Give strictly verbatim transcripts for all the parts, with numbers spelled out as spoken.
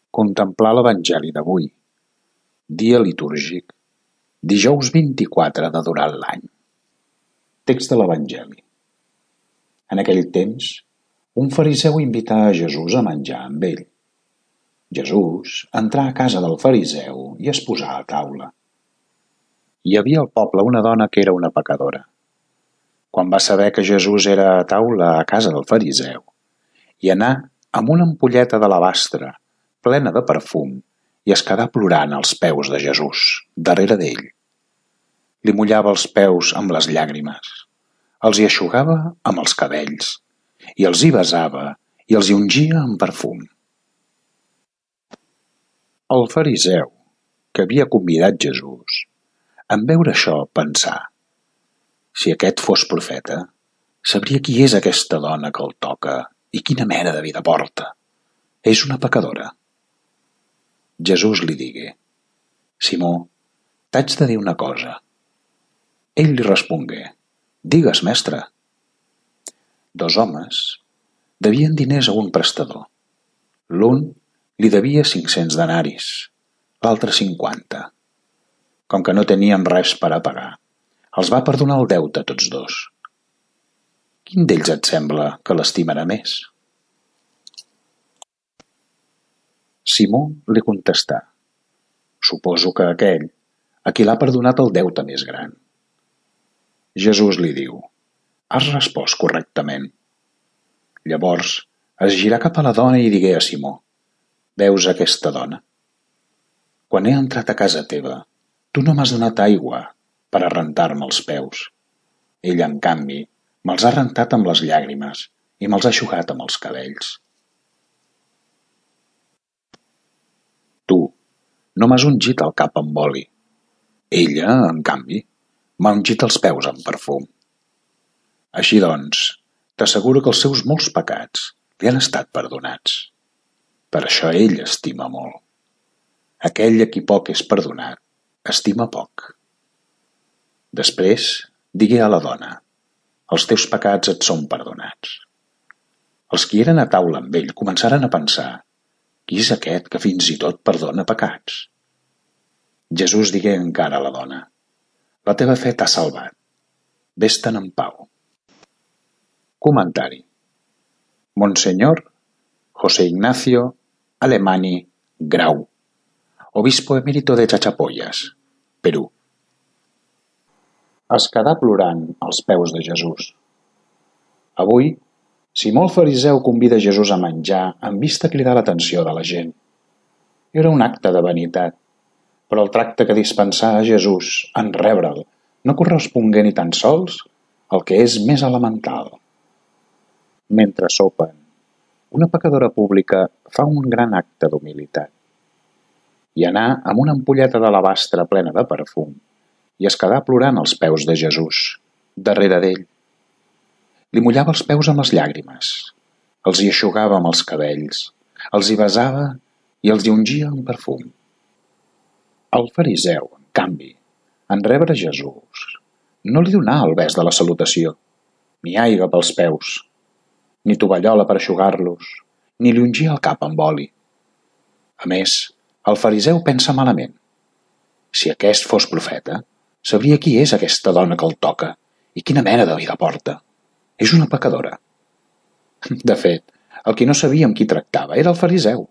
Contemplar l'Evangeli d'avui, dia litúrgic, dijous vint-i-quatre de durant l'any. Text de l'Evangeli. En aquell temps, un fariseu invità a Jesús a menjar amb ell. Jesús entrà a casa del fariseu i es posà a taula. Hi havia al poble una dona que era una pecadora. Quan va saber que Jesús era a taula a casa del fariseu, hi anà amb una ampolleta d'alabastre plena de perfum i es quedà plorant als peus de Jesús, darrere d'ell. Li mullava els peus amb les llàgrimes, els hi eixugava amb els cabells i els hi besava i els hi ungia amb perfum. El fariseu, que havia convidat Jesús, en veure això pensà: si aquest fos profeta, sabria qui és aquesta dona que el toca i quina mena de vida porta. És una pecadora. Jesús li digué: Simó, t'haig de dir una cosa. Ell li respongué: Digues, mestre. Dos homes devien diners a un prestador. L'un li devia cinc-cents denaris, l'altre cinquanta. Com que no tenien res per a pagar, els va perdonar el deute a tots dos. Quin d'ells et sembla que l'estimarà més? Simó li contestà: Suposo que aquell, a qui l'ha perdonat el deute més gran. Jesús li diu: Has respost correctament. Llavors es girà cap a la dona i digué a Simó: Veus aquesta dona? Quan he entrat a casa teva, tu no m'has donat aigua per a rentar-me els peus. Ella, en canvi, me'ls ha rentat amb les llàgrimes i me'ls ha eixugat amb els cabells. Tu no m'has ungit el cap amb oli. Ella, en canvi, m'ha ungit els peus amb perfum. Així doncs, t'asseguro que els seus molts pecats li han estat perdonats. Per això ell estima molt. Aquell a qui poc és perdonat, estima poc. Després digué a la dona: Els teus pecats et són perdonats. Els qui eren a taula amb ell començaren a pensar: Qui és aquest que fins i tot perdona pecats? Jesús digué encara a la dona: La teva fe t'ha salvat. Ves-te'n en pau. Comentari. Monsenyor José Ignacio Alemany Grau, obispo emérito de Chachapoyas, Perú. Es quedà plorant als peus de Jesús. Avui, Simó el fariseu convida Jesús a menjar amb vista a cridar l'atenció de la gent. Era un acte de vanitat, però el tracte que dispensà a Jesús en rebre'l no correspongué ni tan sols al que és més elemental. Mentre sopen, una pecadora pública fa un gran acte d'humilitat. I anà amb una ampolleta d'alabastre plena de perfum i es quedà plorant als peus de Jesús, darrere d'ell. Li mullava els peus amb les llàgrimes, els hi eixugava amb els cabells, els hi besava i els hi ungia amb perfum. El fariseu, en canvi, en rebre Jesús, no li donà el bes de la salutació, ni aigua pels peus, ni tovallola per eixugar-los, ni li ungia el cap amb oli. A més, el fariseu pensa malament: si aquest fos profeta, sabria qui és aquesta dona que el toca i quina mena de vida porta. És una pecadora. De fet, el qui no sabia amb qui tractava era el fariseu.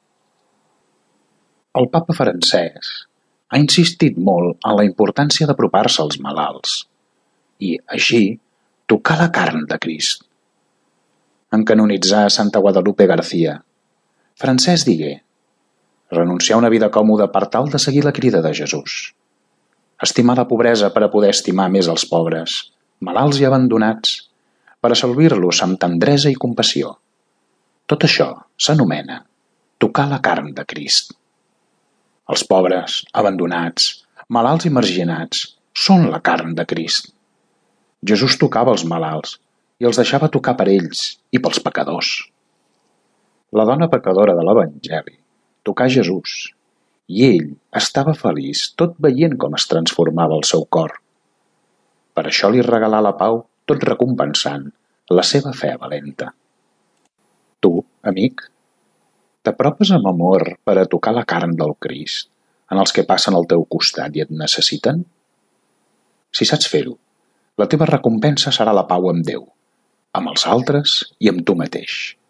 El papa Francès ha insistit molt en la importància d'apropar-se als malalts i, així, tocar la carn de Crist. En canonitzar Santa Guadalupe García, Francès digué: renunciar a una vida còmoda per tal de seguir la crida de Jesús. Estimar la pobresa per a poder estimar més els pobres, malalts i abandonats, per a servir-los amb tendresa i compassió. Tot això s'anomena tocar la carn de Crist. Els pobres, abandonats, malalts i marginats són la carn de Crist. Jesús tocava els malalts i els deixava tocar per ells i pels pecadors. La dona pecadora de l'Evangeli tocà Jesús i ell estava feliç tot veient com es transformava el seu cor. Per això li regalà la pau, tot recompensant la seva fe valenta. Tu, amic, T'apropes amb amor per a tocar la carn del Crist en els que passen al teu costat i et necessiten? Si saps fer-ho, la teva recompensa serà la pau amb Déu, amb els altres i amb tu mateix.